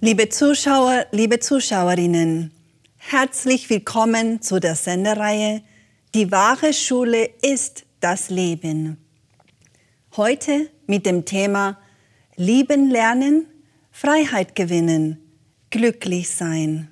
Liebe Zuschauer, liebe Zuschauerinnen, herzlich willkommen zu der Sendereihe Die wahre Schule ist das Leben. Heute mit dem Thema Lieben lernen, Freiheit gewinnen, glücklich sein.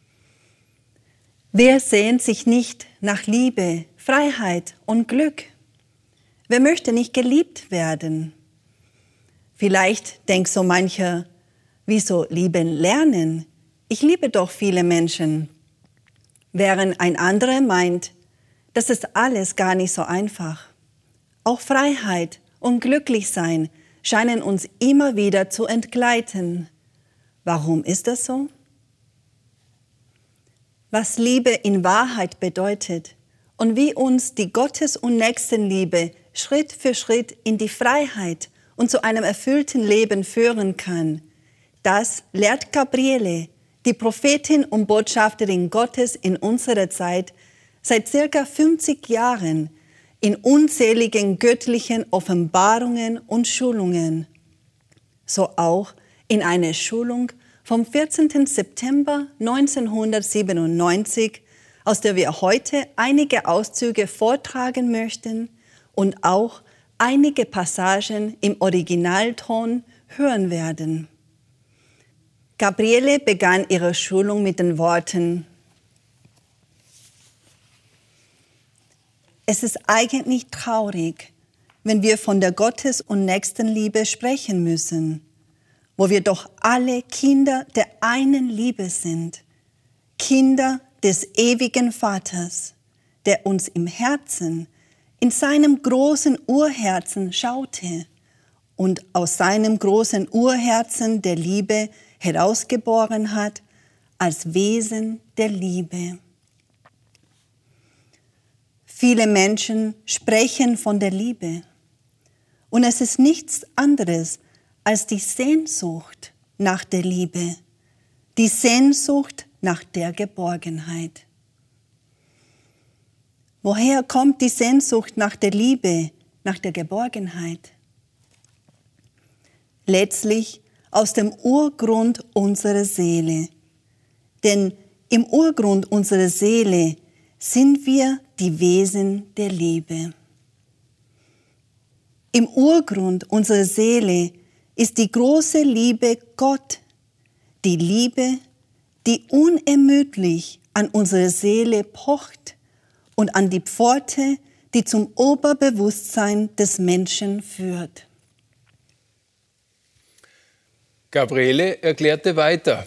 Wer sehnt sich nicht nach Liebe, Freiheit und Glück? Wer möchte nicht geliebt werden? Vielleicht denkt so mancher, wieso lieben lernen? Ich liebe doch viele Menschen. Während ein anderer meint, das ist alles gar nicht so einfach. Auch Freiheit und Glücklichsein scheinen uns immer wieder zu entgleiten. Warum ist das so? Was Liebe in Wahrheit bedeutet und wie uns die Gottes- und Nächstenliebe Schritt für Schritt in die Freiheit und zu einem erfüllten Leben führen kann, das lehrt Gabriele, die Prophetin und Botschafterin Gottes in unserer Zeit, seit circa 50 Jahren in unzähligen göttlichen Offenbarungen und Schulungen. So auch in einer Schulung vom 14. September 1997, aus der wir heute einige Auszüge vortragen möchten und auch einige Passagen im Originalton hören werden. Gabriele begann ihre Schulung mit den Worten: Es ist eigentlich traurig, wenn wir von der Gottes- und Nächstenliebe sprechen müssen, wo wir doch alle Kinder der einen Liebe sind, Kinder des ewigen Vaters, der uns im Herzen, in seinem großen Urherzen schaute und aus seinem großen Urherzen der Liebe herausgeboren hat als Wesen der Liebe. Viele Menschen sprechen von der Liebe und es ist nichts anderes als die Sehnsucht nach der Liebe, die Sehnsucht nach der Geborgenheit. Woher kommt die Sehnsucht nach der Liebe, nach der Geborgenheit? Letztlich aus dem Urgrund unserer Seele. Denn im Urgrund unserer Seele sind wir die Wesen der Liebe. Im Urgrund unserer Seele ist die große Liebe Gott, die Liebe, die unermüdlich an unsere Seele pocht und an die Pforte, die zum Oberbewusstsein des Menschen führt. Gabriele erklärte weiter: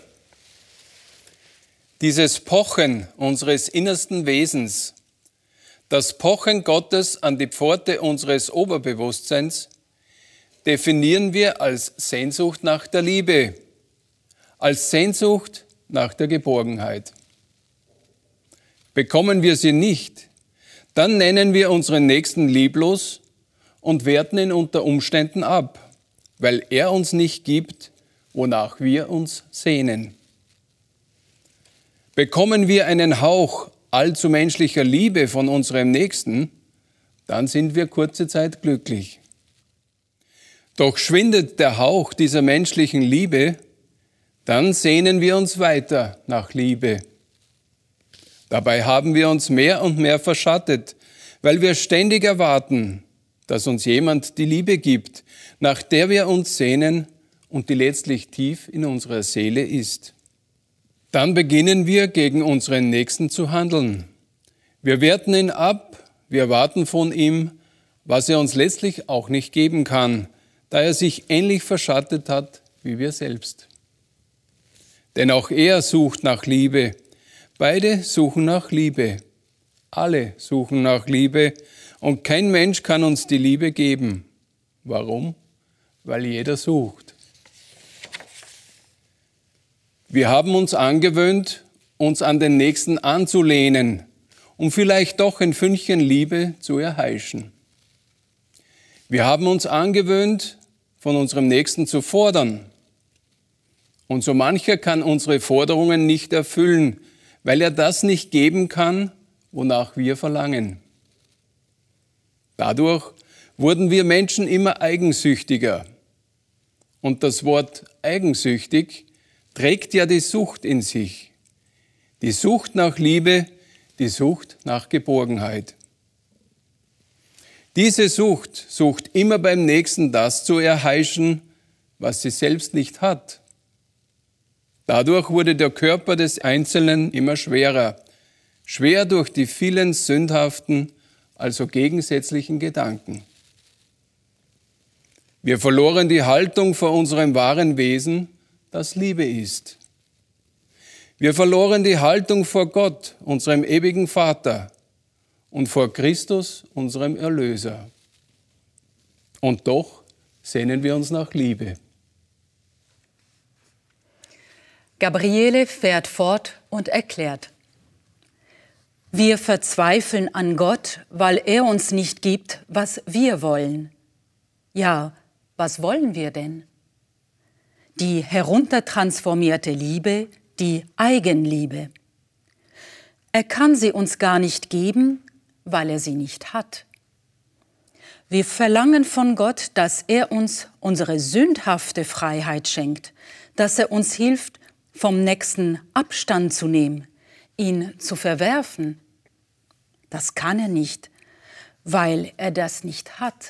Dieses Pochen unseres innersten Wesens, das Pochen Gottes an die Pforte unseres Oberbewusstseins, definieren wir als Sehnsucht nach der Liebe, als Sehnsucht nach der Geborgenheit. Bekommen wir sie nicht, dann nennen wir unseren Nächsten lieblos und werten ihn unter Umständen ab, weil er uns nicht gibt, wonach wir uns sehnen. Bekommen wir einen Hauch allzu menschlicher Liebe von unserem Nächsten, dann sind wir kurze Zeit glücklich. Doch schwindet der Hauch dieser menschlichen Liebe, dann sehnen wir uns weiter nach Liebe. Dabei haben wir uns mehr und mehr verschattet, weil wir ständig erwarten, dass uns jemand die Liebe gibt, nach der wir uns sehnen und die letztlich tief in unserer Seele ist. Dann beginnen wir, gegen unseren Nächsten zu handeln. Wir werten ihn ab, wir erwarten von ihm, was er uns letztlich auch nicht geben kann, da er sich ähnlich verschattet hat wie wir selbst. Denn auch er sucht nach Liebe. Beide suchen nach Liebe. Alle suchen nach Liebe und kein Mensch kann uns die Liebe geben. Warum? Weil jeder sucht. Wir haben uns angewöhnt, uns an den Nächsten anzulehnen, um vielleicht doch ein Fünkchen Liebe zu erheischen. Wir haben uns angewöhnt, von unserem Nächsten zu fordern. Und so mancher kann unsere Forderungen nicht erfüllen, weil er das nicht geben kann, wonach wir verlangen. Dadurch wurden wir Menschen immer eigensüchtiger. Und das Wort eigensüchtig trägt ja die Sucht in sich. Die Sucht nach Liebe, die Sucht nach Geborgenheit. Diese Sucht sucht immer beim Nächsten das zu erheischen, was sie selbst nicht hat. Dadurch wurde der Körper des Einzelnen immer schwerer, schwer durch die vielen sündhaften, also gegensätzlichen Gedanken. Wir verloren die Haltung vor unserem wahren Wesen, das Liebe ist. Wir verloren die Haltung vor Gott, unserem ewigen Vater, und vor Christus, unserem Erlöser. Und doch sehnen wir uns nach Liebe. Gabriele fährt fort und erklärt: Wir verzweifeln an Gott, weil er uns nicht gibt, was wir wollen. Ja, was wollen wir denn? Die heruntertransformierte Liebe, die Eigenliebe. Er kann sie uns gar nicht geben, weil er sie nicht hat. Wir verlangen von Gott, dass er uns unsere sündhafte Freiheit schenkt, dass er uns hilft, vom Nächsten Abstand zu nehmen, ihn zu verwerfen. Das kann er nicht, weil er das nicht hat.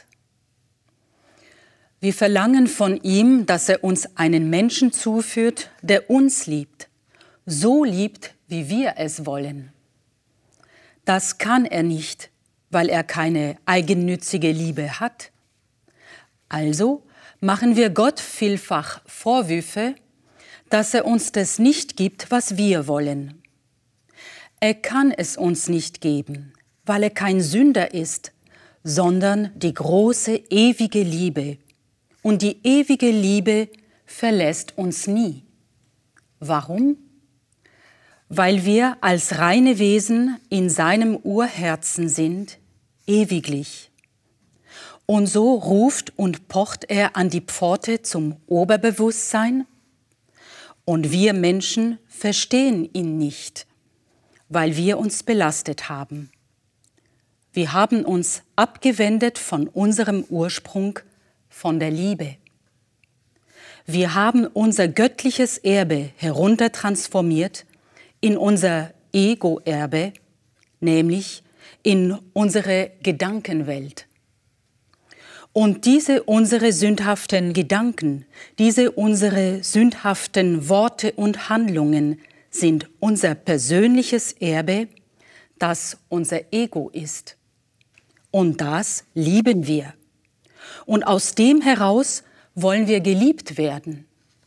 Wir verlangen von ihm, dass er uns einen Menschen zuführt, der uns liebt, so liebt, wie wir es wollen. Das kann er nicht, weil er keine eigennützige Liebe hat. Also machen wir Gott vielfach Vorwürfe, dass er uns das nicht gibt, was wir wollen. Er kann es uns nicht geben, weil er kein Sünder ist, sondern die große, ewige Liebe. Und die ewige Liebe verlässt uns nie. Warum? Weil wir als reine Wesen in seinem Urherzen sind, ewiglich. Und so ruft und pocht er an die Pforte zum Oberbewusstsein. Und wir Menschen verstehen ihn nicht, weil wir uns belastet haben. Wir haben uns abgewendet von unserem Ursprung, von der Liebe. Wir haben unser göttliches Erbe heruntertransformiert in unser Ego-Erbe, nämlich in unsere Gedankenwelt. Und diese unsere sündhaften Gedanken, diese unsere sündhaften Worte und Handlungen sind unser persönliches Erbe, das unser Ego ist. Und das lieben wir. Und aus dem heraus wollen wir geliebt werden.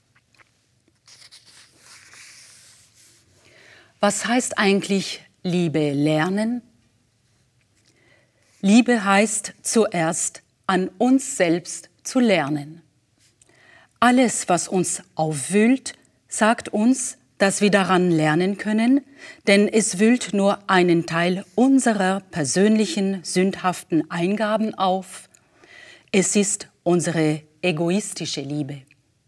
Was heißt eigentlich Liebe lernen? Liebe heißt zuerst, an uns selbst zu lernen. Alles, was uns aufwühlt, sagt uns, dass wir daran lernen können, denn es wühlt nur einen Teil unserer persönlichen sündhaften Eingaben auf. Es ist unsere egoistische Liebe.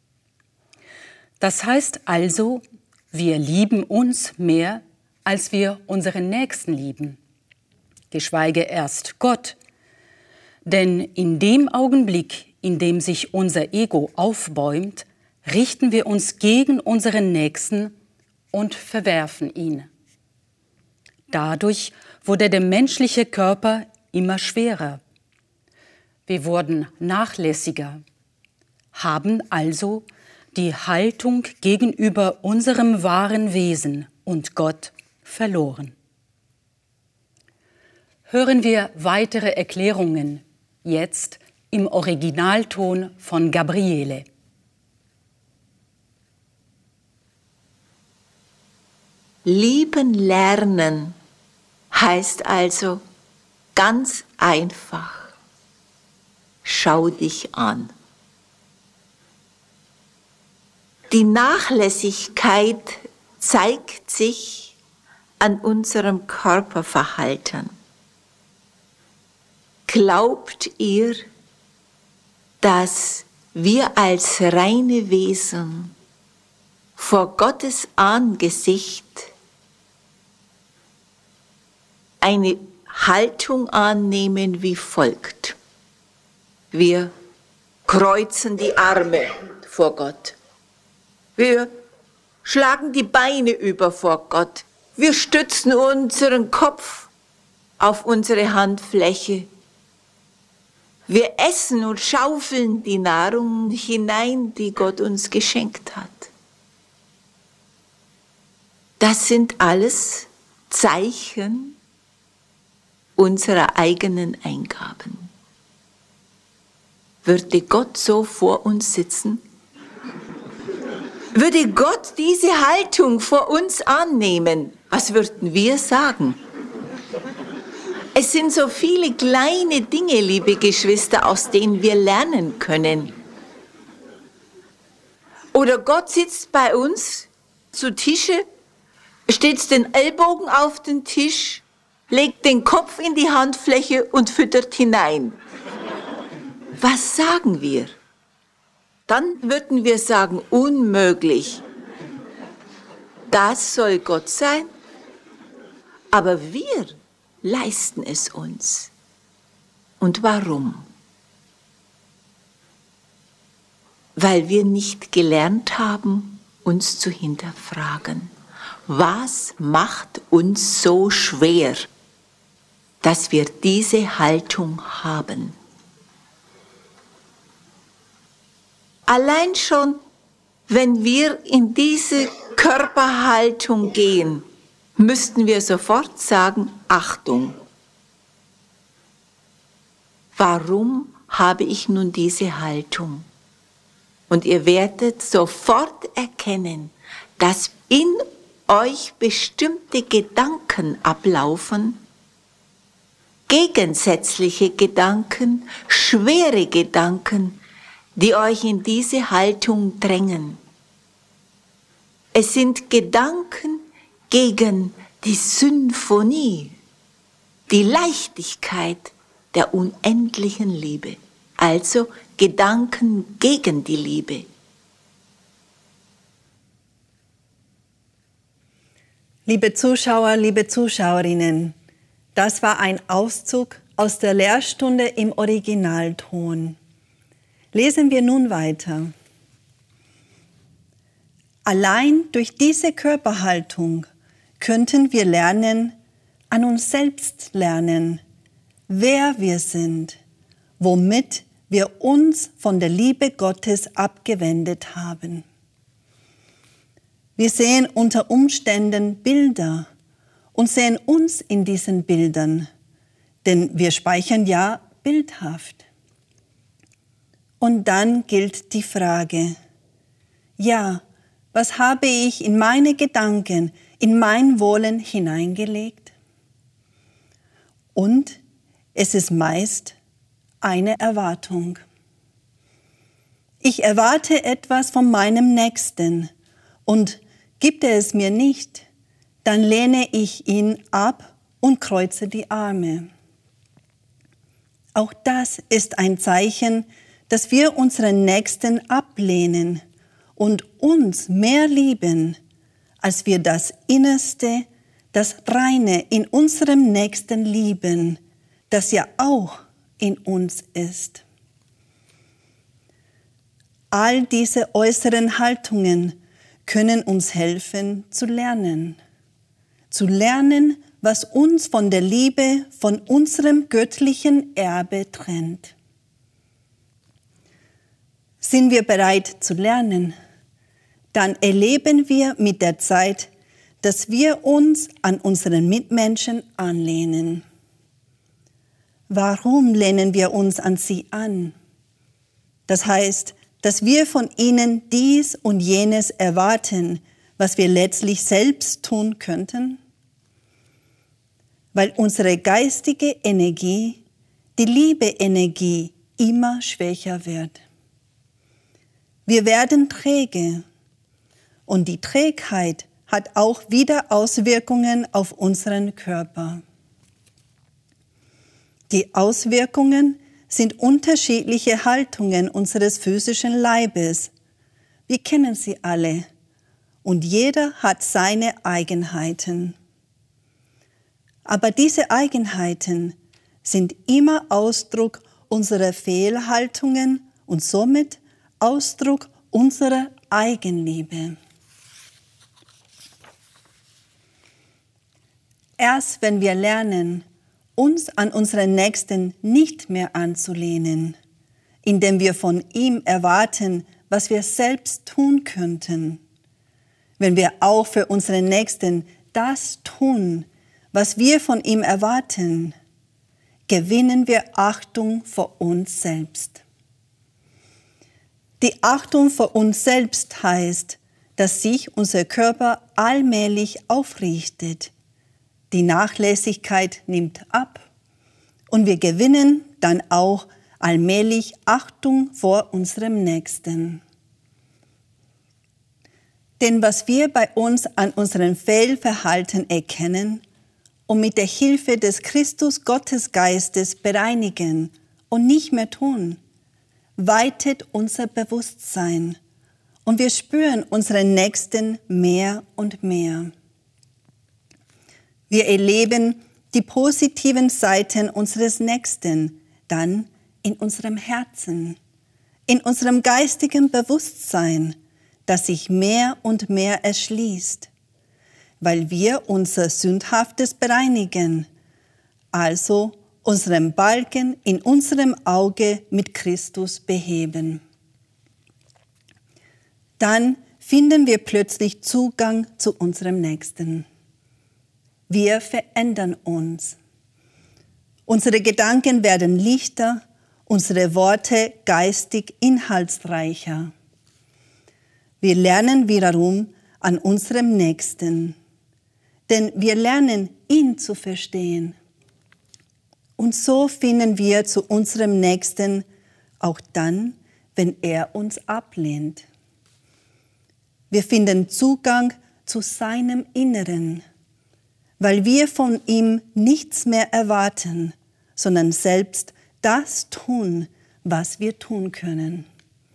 Das heißt also, wir lieben uns mehr, als wir unseren Nächsten lieben, geschweige erst Gott. Denn in dem Augenblick, in dem sich unser Ego aufbäumt, richten wir uns gegen unseren Nächsten und verwerfen ihn. Dadurch wurde der menschliche Körper immer schwerer. Wir wurden nachlässiger, haben also die Haltung gegenüber unserem wahren Wesen und Gott verloren. Hören wir weitere Erklärungen, jetzt im Originalton von Gabriele. Lieben lernen heißt also ganz einfach: Schau dich an. Die Nachlässigkeit zeigt sich an unserem Körperverhalten. Glaubt ihr, dass wir als reine Wesen vor Gottes Angesicht eine Haltung annehmen wie folgt? Wir kreuzen die Arme vor Gott. Wir schlagen die Beine über vor Gott. Wir stützen unseren Kopf auf unsere Handfläche. Wir essen und schaufeln die Nahrung hinein, die Gott uns geschenkt hat. Das sind alles Zeichen unserer eigenen Eingaben. Würde Gott so vor uns sitzen? Würde Gott diese Haltung vor uns annehmen? Was würden wir sagen? Es sind so viele kleine Dinge, liebe Geschwister, aus denen wir lernen können. Oder Gott sitzt bei uns zu Tische, stützt den Ellbogen auf den Tisch, legt den Kopf in die Handfläche und füttert hinein. Was sagen wir? Dann würden wir sagen, unmöglich. Das soll Gott sein, aber wir leisten es uns. Und warum? Weil wir nicht gelernt haben, uns zu hinterfragen. Was macht uns so schwer, dass wir diese Haltung haben? Allein schon, wenn wir in diese Körperhaltung gehen, müssten wir sofort sagen, Achtung. Warum habe ich nun diese Haltung? Und ihr werdet sofort erkennen, dass in euch bestimmte Gedanken ablaufen, gegensätzliche Gedanken, schwere Gedanken, die euch in diese Haltung drängen. Es sind Gedanken gegen die Symphonie, die Leichtigkeit der unendlichen Liebe, also Gedanken gegen die Liebe. Liebe Zuschauer, liebe Zuschauerinnen, das war ein Auszug aus der Lehrstunde im Originalton. Lesen wir nun weiter. Allein durch diese Körperhaltung könnten wir lernen, an uns selbst lernen, wer wir sind, womit wir uns von der Liebe Gottes abgewendet haben. Wir sehen unter Umständen Bilder und sehen uns in diesen Bildern, denn wir speichern ja bildhaft. Und dann gilt die Frage, ja, was habe ich in meine Gedanken, in mein Wollen hineingelegt? Und es ist meist eine Erwartung. Ich erwarte etwas von meinem Nächsten und gibt er es mir nicht, dann lehne ich ihn ab und kreuze die Arme. Auch das ist ein Zeichen, dass wir unseren Nächsten ablehnen und uns mehr lieben, als wir das Innerste, das Reine in unserem Nächsten lieben, das ja auch in uns ist. All diese äußeren Haltungen können uns helfen zu lernen, was uns von der Liebe, von unserem göttlichen Erbe trennt. Sind wir bereit zu lernen, dann erleben wir mit der Zeit, dass wir uns an unseren Mitmenschen anlehnen. Warum lehnen wir uns an sie an? Das heißt, dass wir von ihnen dies und jenes erwarten, was wir letztlich selbst tun könnten? Weil unsere geistige Energie, die Liebe-Energie, immer schwächer wird. Wir werden träge und die Trägheit hat auch wieder Auswirkungen auf unseren Körper. Die Auswirkungen sind unterschiedliche Haltungen unseres physischen Leibes. Wir kennen sie alle und jeder hat seine Eigenheiten. Aber diese Eigenheiten sind immer Ausdruck unserer Fehlhaltungen und somit Ausdruck unserer Eigenliebe. Erst wenn wir lernen, uns an unseren Nächsten nicht mehr anzulehnen, indem wir von ihm erwarten, was wir selbst tun könnten, wenn wir auch für unseren Nächsten das tun, was wir von ihm erwarten, gewinnen wir Achtung vor uns selbst. Die Achtung vor uns selbst heißt, dass sich unser Körper allmählich aufrichtet. Die Nachlässigkeit nimmt ab und wir gewinnen dann auch allmählich Achtung vor unserem Nächsten. Denn was wir bei uns an unserem Fehlverhalten erkennen und mit der Hilfe des Christus Gottesgeistes bereinigen und nicht mehr tun, weitet unser Bewusstsein und wir spüren unseren Nächsten mehr und mehr. Wir erleben die positiven Seiten unseres Nächsten dann in unserem Herzen, in unserem geistigen Bewusstsein, das sich mehr und mehr erschließt, weil wir unser Sündhaftes bereinigen, also unseren Balken in unserem Auge mit Christus beheben. Dann finden wir plötzlich Zugang zu unserem Nächsten. Wir verändern uns. Unsere Gedanken werden lichter, unsere Worte geistig inhaltsreicher. Wir lernen wiederum an unserem Nächsten, denn wir lernen, ihn zu verstehen. Und so finden wir zu unserem Nächsten auch dann, wenn er uns ablehnt. Wir finden Zugang zu seinem Inneren, weil wir von ihm nichts mehr erwarten, sondern selbst das tun, was wir tun können.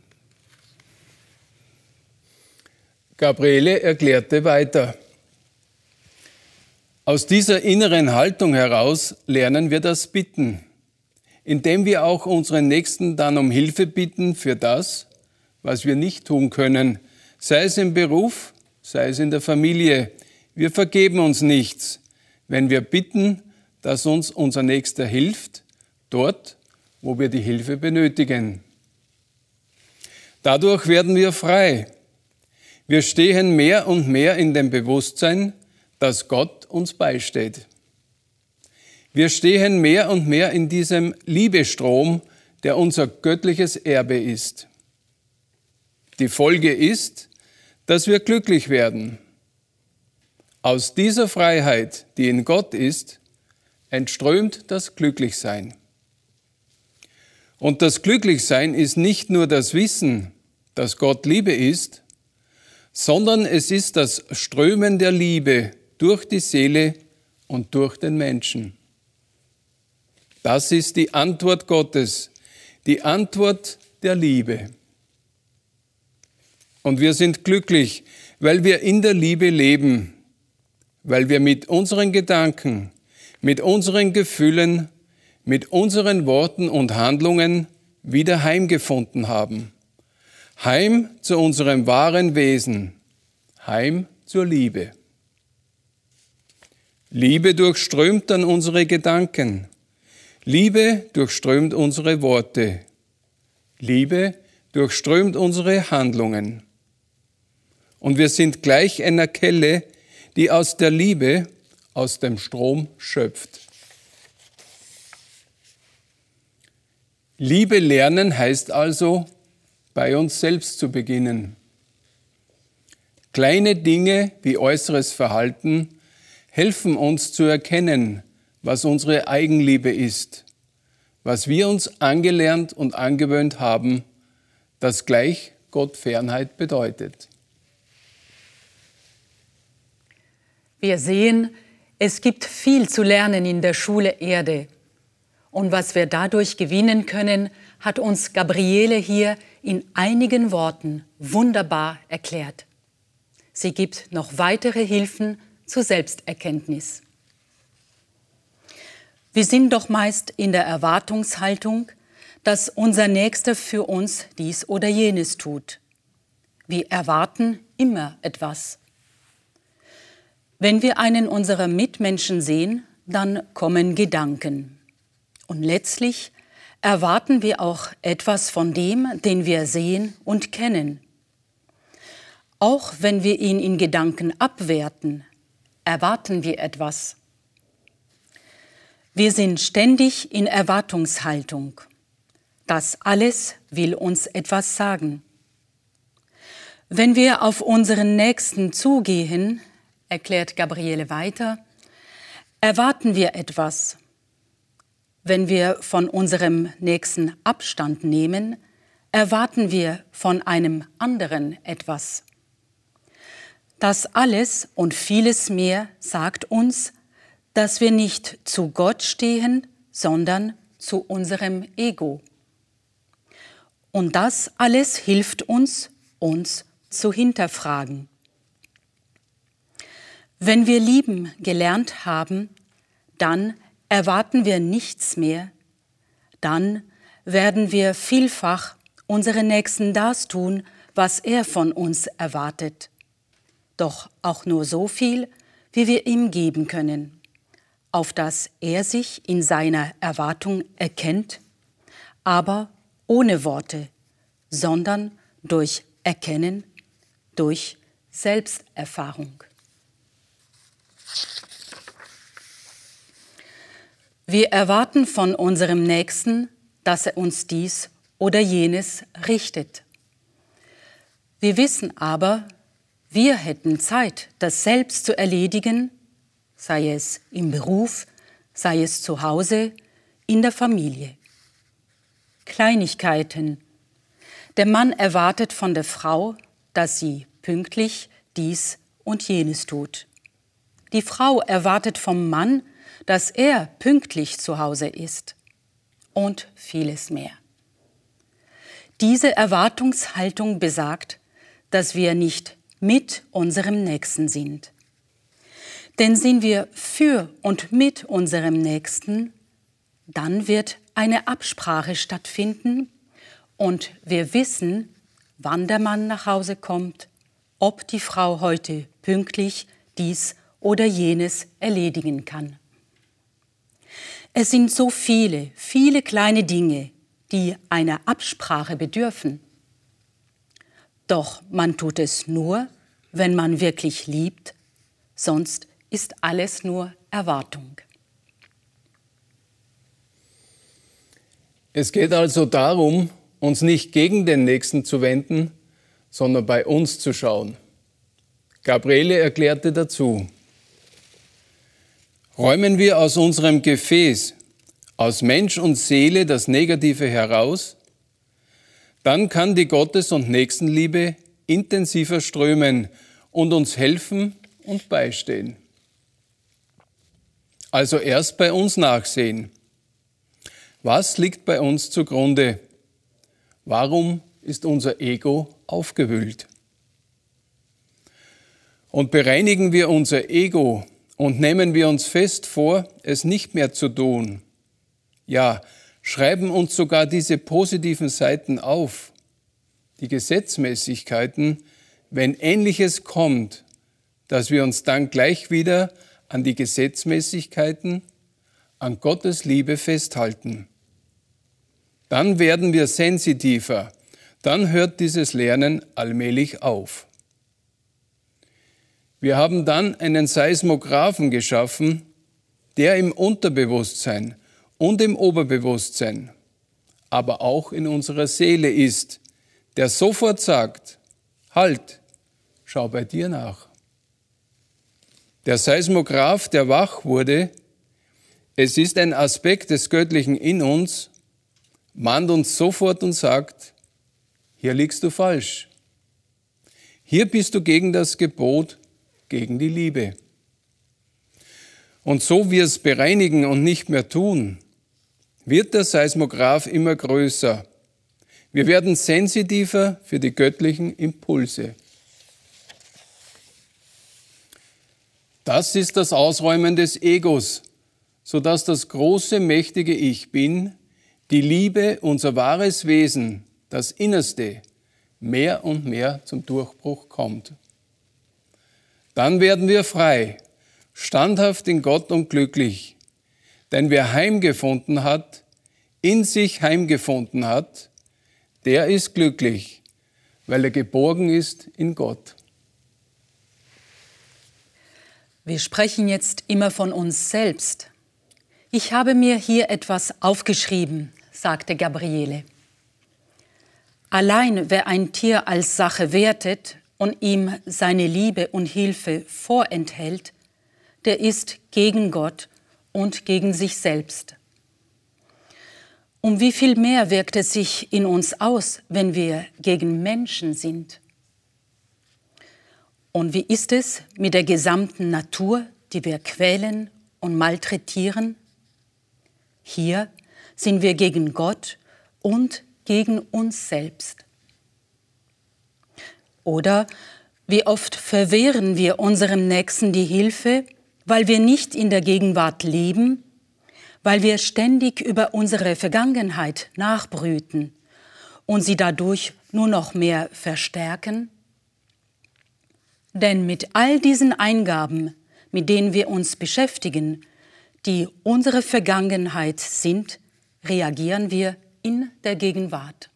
Gabriele erklärte weiter. Aus dieser inneren Haltung heraus lernen wir das Bitten, indem wir auch unseren Nächsten dann um Hilfe bitten für das, was wir nicht tun können, sei es im Beruf, sei es in der Familie. Wir vergeben uns nichts, wenn wir bitten, dass uns unser Nächster hilft, dort, wo wir die Hilfe benötigen. Dadurch werden wir frei. Wir stehen mehr und mehr in dem Bewusstsein, dass Gott uns beisteht. Wir stehen mehr und mehr in diesem Liebestrom, der unser göttliches Erbe ist. Die Folge ist, dass wir glücklich werden. Aus dieser Freiheit, die in Gott ist, entströmt das Glücklichsein. Und das Glücklichsein ist nicht nur das Wissen, dass Gott Liebe ist, sondern es ist das Strömen der Liebe durch die Seele und durch den Menschen. Das ist die Antwort Gottes, die Antwort der Liebe. Und wir sind glücklich, weil wir in der Liebe leben, weil wir mit unseren Gedanken, mit unseren Gefühlen, mit unseren Worten und Handlungen wieder heimgefunden haben. Heim zu unserem wahren Wesen, heim zur Liebe. Liebe durchströmt dann unsere Gedanken. Liebe durchströmt unsere Worte. Liebe durchströmt unsere Handlungen. Und wir sind gleich einer Quelle, die aus der Liebe, aus dem Strom schöpft. Liebe lernen heißt also, bei uns selbst zu beginnen. Kleine Dinge wie äußeres Verhalten helfen uns zu erkennen, was unsere Eigenliebe ist, was wir uns angelernt und angewöhnt haben, das gleich Gottfernheit bedeutet. Wir sehen, es gibt viel zu lernen in der Schule Erde. Und was wir dadurch gewinnen können, hat uns Gabriele hier in einigen Worten wunderbar erklärt. Sie gibt noch weitere Hilfen zur Selbsterkenntnis. Wir sind doch meist in der Erwartungshaltung, dass unser Nächster für uns dies oder jenes tut. Wir erwarten immer etwas. Wenn wir einen unserer Mitmenschen sehen, dann kommen Gedanken. Und letztlich erwarten wir auch etwas von dem, den wir sehen und kennen. Auch wenn wir ihn in Gedanken abwerten, erwarten wir etwas. Wir sind ständig in Erwartungshaltung. Das alles will uns etwas sagen. Wenn wir auf unseren Nächsten zugehen, erklärt Gabriele weiter, erwarten wir etwas. Wenn wir von unserem Nächsten Abstand nehmen, erwarten wir von einem anderen etwas. Das alles und vieles mehr sagt uns, dass wir nicht zu Gott stehen, sondern zu unserem Ego. Und das alles hilft uns, uns zu hinterfragen. Wenn wir lieben gelernt haben, dann erwarten wir nichts mehr, dann werden wir vielfach unseren Nächsten das tun, was er von uns erwartet. Doch auch nur so viel, wie wir ihm geben können, auf dass er sich in seiner Erwartung erkennt, aber ohne Worte, sondern durch Erkennen, durch Selbsterfahrung. Wir erwarten von unserem Nächsten, dass er uns dies oder jenes richtet. Wir wissen aber, wir hätten Zeit, das selbst zu erledigen, sei es im Beruf, sei es zu Hause, in der Familie. Kleinigkeiten. Der Mann erwartet von der Frau, dass sie pünktlich dies und jenes tut. Die Frau erwartet vom Mann, dass er pünktlich zu Hause ist und vieles mehr. Diese Erwartungshaltung besagt, dass wir nicht mit unserem Nächsten sind. Denn sind wir für und mit unserem Nächsten, dann wird eine Absprache stattfinden und wir wissen, wann der Mann nach Hause kommt, ob die Frau heute pünktlich dies oder jenes erledigen kann. Es sind so viele, viele kleine Dinge, die einer Absprache bedürfen. Doch man tut es nur, wenn man wirklich liebt, sonst ist alles nur Erwartung. Es geht also darum, uns nicht gegen den Nächsten zu wenden, sondern bei uns zu schauen. Gabriele erklärte dazu: Räumen wir aus unserem Gefäß, aus Mensch und Seele das Negative heraus, dann kann die Gottes- und Nächstenliebe intensiver strömen und uns helfen und beistehen. Also erst bei uns nachsehen. Was liegt bei uns zugrunde? Warum ist unser Ego aufgewühlt? Und bereinigen wir unser Ego und nehmen wir uns fest vor, es nicht mehr zu tun. Ja, schreiben uns sogar diese positiven Seiten auf, die Gesetzmäßigkeiten, wenn Ähnliches kommt, dass wir uns dann gleich wieder an die Gesetzmäßigkeiten, an Gottes Liebe festhalten. Dann werden wir sensitiver, dann hört dieses Lernen allmählich auf. Wir haben dann einen Seismographen geschaffen, der im Unterbewusstsein und im Oberbewusstsein, aber auch in unserer Seele ist, der sofort sagt: Halt, schau bei dir nach. Der Seismograph, der wach wurde, es ist ein Aspekt des Göttlichen in uns, mahnt uns sofort und sagt: Hier liegst du falsch. Hier bist du gegen das Gebot, gegen die Liebe. Und so wir es bereinigen und nicht mehr tun, wird der Seismograph immer größer. Wir werden sensitiver für die göttlichen Impulse. Das ist das Ausräumen des Egos, sodass das große, mächtige Ich Bin, die Liebe, unser wahres Wesen, das Innerste, mehr und mehr zum Durchbruch kommt. Dann werden wir frei standhaft in Gott und glücklich. Denn wer heimgefunden hat, in sich heimgefunden hat, der ist glücklich, weil er geborgen ist in Gott. Wir sprechen jetzt immer von uns selbst. Ich habe mir hier etwas aufgeschrieben, sagte Gabriele. Allein wer ein Tier als Sache wertet und ihm seine Liebe und Hilfe vorenthält, der ist gegen Gott und gegen sich selbst. Um wie viel mehr wirkt es sich in uns aus, wenn wir gegen Menschen sind? Und wie ist es mit der gesamten Natur, die wir quälen und malträtieren? Hier sind wir gegen Gott und gegen uns selbst. Oder wie oft verwehren wir unserem Nächsten die Hilfe, weil wir nicht in der Gegenwart leben, weil wir ständig über unsere Vergangenheit nachbrüten und sie dadurch nur noch mehr verstärken? Denn mit all diesen Eingaben, mit denen wir uns beschäftigen, die unsere Vergangenheit sind, reagieren wir in der Gegenwart.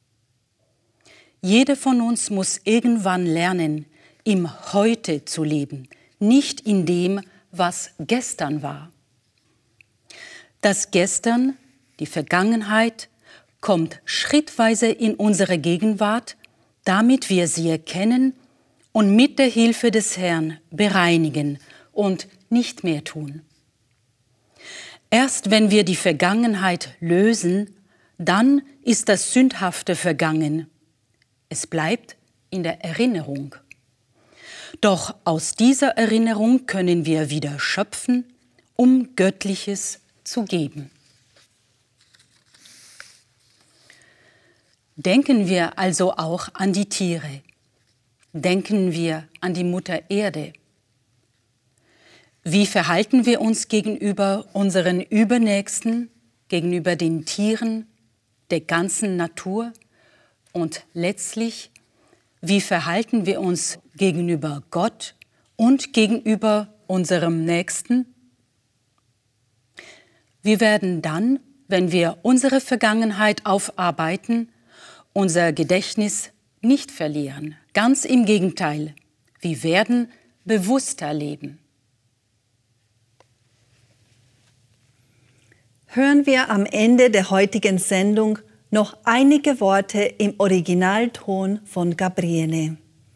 Jeder von uns muss irgendwann lernen, im Heute zu leben, nicht in dem, was gestern war. Das Gestern, die Vergangenheit, kommt schrittweise in unsere Gegenwart, damit wir sie erkennen und mit der Hilfe des Herrn bereinigen und nicht mehr tun. Erst wenn wir die Vergangenheit lösen, dann ist das Sündhafte vergangen. Es bleibt in der Erinnerung. Doch aus dieser Erinnerung können wir wieder schöpfen, um Göttliches zu geben. Denken wir also auch an die Tiere. Denken wir an die Mutter Erde. Wie verhalten wir uns gegenüber unseren Übernächsten, gegenüber den Tieren, der ganzen Natur? Und letztlich, wie verhalten wir uns gegenüber Gott und gegenüber unserem Nächsten? Wir werden dann, wenn wir unsere Vergangenheit aufarbeiten, unser Gedächtnis nicht verlieren. Ganz im Gegenteil, wir werden bewusster leben. Hören wir am Ende der heutigen Sendung noch einige Worte im Originalton von Gabriele.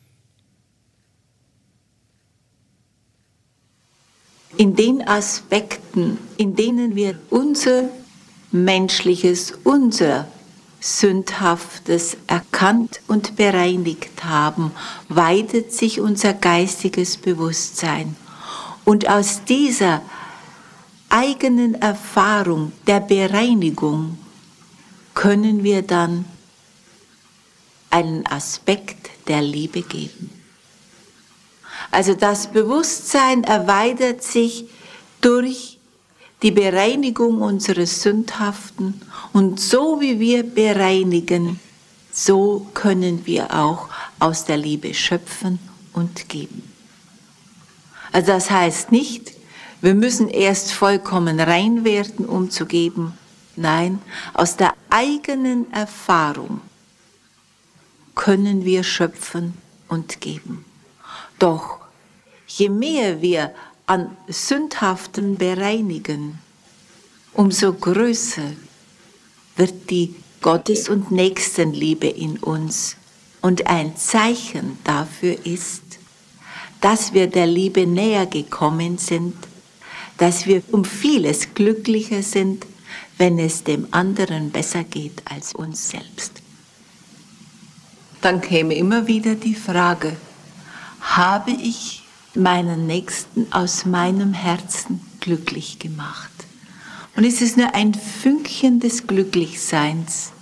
In den Aspekten, in denen wir unser Menschliches, unser Sündhaftes erkannt und bereinigt haben, weitet sich unser geistiges Bewusstsein. Und aus dieser eigenen Erfahrung der Bereinigung können wir dann einen Aspekt der Liebe geben. Also das Bewusstsein erweitert sich durch die Bereinigung unseres Sündhaften und so wie wir bereinigen, so können wir auch aus der Liebe schöpfen und geben. Also das heißt nicht, wir müssen erst vollkommen rein werden, um zu geben. Nein, aus der eigenen Erfahrung können wir schöpfen und geben. Doch je mehr wir an Sündhaften bereinigen, umso größer wird die Gottes- und Nächstenliebe in uns. Und ein Zeichen dafür ist, dass wir der Liebe näher gekommen sind, dass wir um vieles glücklicher sind, wenn es dem anderen besser geht als uns selbst. Dann käme immer wieder die Frage, habe ich meinen Nächsten aus meinem Herzen glücklich gemacht? Und es ist nur ein Fünkchen des Glücklichseins.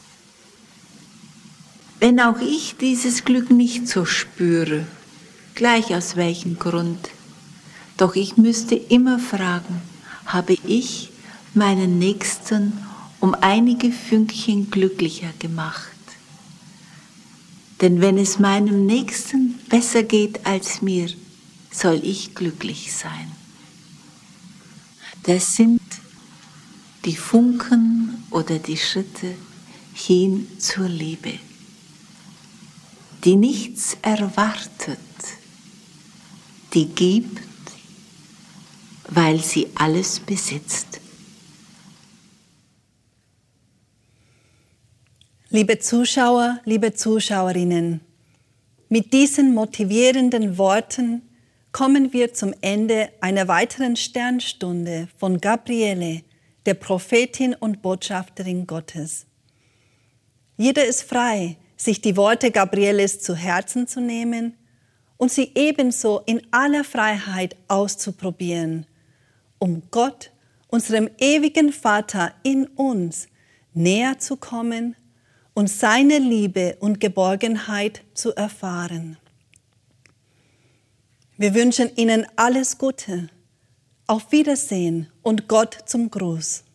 Wenn auch ich dieses Glück nicht so spüre, gleich aus welchem Grund, doch ich müsste immer fragen, habe ich meinen Nächsten um einige Fünkchen glücklicher gemacht? Denn wenn es meinem Nächsten besser geht als mir, soll ich glücklich sein. Das sind die Funken oder die Schritte hin zur Liebe, die nichts erwartet, die gibt, weil sie alles besitzt. Liebe Zuschauer, liebe Zuschauerinnen, mit diesen motivierenden Worten kommen wir zum Ende einer weiteren Sternstunde von Gabriele, der Prophetin und Botschafterin Gottes. Jeder ist frei, sich die Worte Gabrieles zu Herzen zu nehmen und sie ebenso in aller Freiheit auszuprobieren, um Gott, unserem ewigen Vater in uns, näher zu kommen und seine Liebe und Geborgenheit zu erfahren. Wir wünschen Ihnen alles Gute. Auf Wiedersehen und Gott zum Gruß.